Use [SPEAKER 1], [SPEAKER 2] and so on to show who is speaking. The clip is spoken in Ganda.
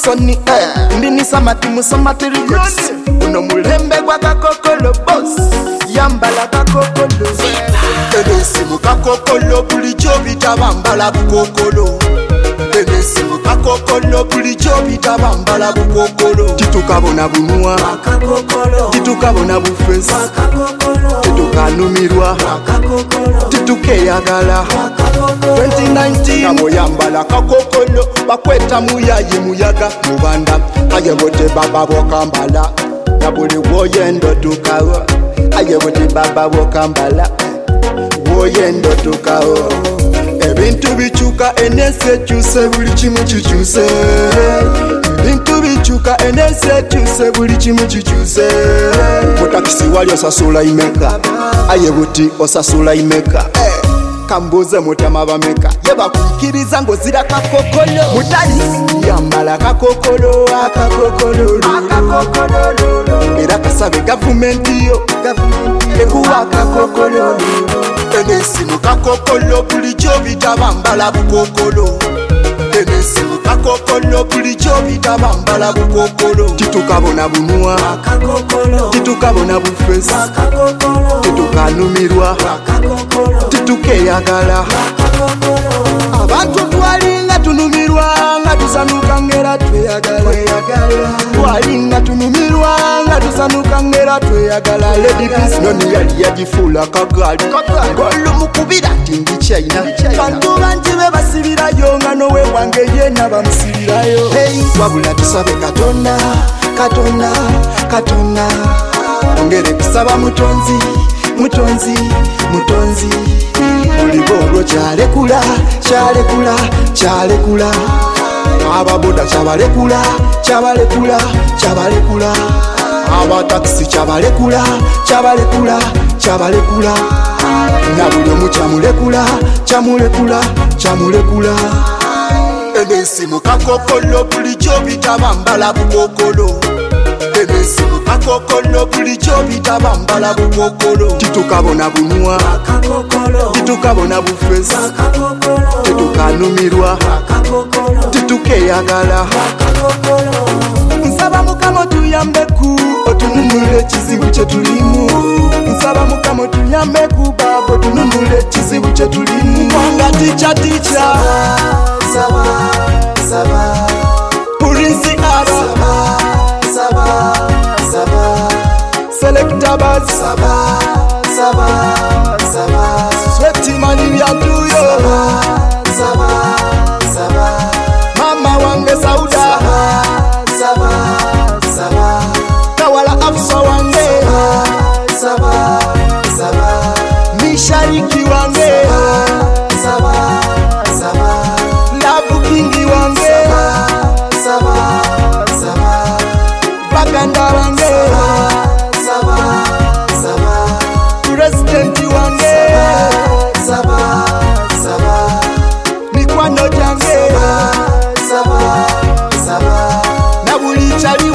[SPEAKER 1] Sonny Ndinisa mati musamati records Uno mulembe kwa kakokolo boss Yambala kakokolo Tenesimu kakokolo bulijo bitabambala bukokolo Tenesimu kakokolo bulijo bitabambala bukokolo Titukabona bunua Titukabona bufesi Titukanumirwa Titukeyagala 2019 Nabo yambala kakokolo Bakweta muyaye muyaga mubanda Ayebote baba bokambala Nabuli woyendo tukawa Ayebote baba bokambala Woyendo tukawa Ebintu bichuka enese chuse buli chimu chichuse Ebintu bichuka enese chuse buli chimu chichuse Mutakisi wali osasula imeka Ayebote osasula imeka Kambuze mutama bameka Yeba kuikiriza ngo zira kakokolo Mutali yambala kakokolo Akakokolo Era kasabe government yo Ekuwa kakokolo Tenesimu kakokolo bulijo bitabambala bukokolo Tenesimu kakokolo bulijo bitabambala bukokolo Titukabona bunua Titukabona bufesi Titukanumirwa Titukeyagala Abantu twalinga tunumirwa nga tusanuka ngera tweyagala Twalinga tunumirwa nga tusanuka ngera tweyagala Lady Peace noni yali yagifula kagali Golo mukubira tingi China Bantu banjibe basibirayo nga nowe wange yena bamusibirayo Wabula tusabe Katonda Katonda Katonda Ongere kusaba mutonzi Mutonzi Mutonzi Mulibolo kyalekula Kyalekula Kyalekula Ababoda kyabalekula Kyabalekula Kyabalekula Abataxi kyabalekula Kyabalekula Kyabalekula Nabuli omu kyamulekula Kyamulekula Kyamulekula Enesimu kakokolo bulijo bitabambala bukokolo Enesimu kakokolo bulijo bitabambala bukokolo Titukabona bunua Titukabona bufesi Titukanumirwa Titukeyagala Nsaba mukama tuyambeku Otununule chizibu chetulimu Nsaba mukama tuyambeku Babo tununule chizibu chetulimu Mwanga ticha ticha Saba Saba Purinsi ara Saba Saba Selecta baz Saba Saba Saba Sweaty mani yanduyo Saba Saba Mama wange Sauda Saba Saba Kawala Afsa wange Saba Saba Mishariki wange Saba Saba Labu Kingi wange Saba Saba Baganda wange Saba Saba President wange Saba Saba Mikwano jange Saba Saba Nabuli chali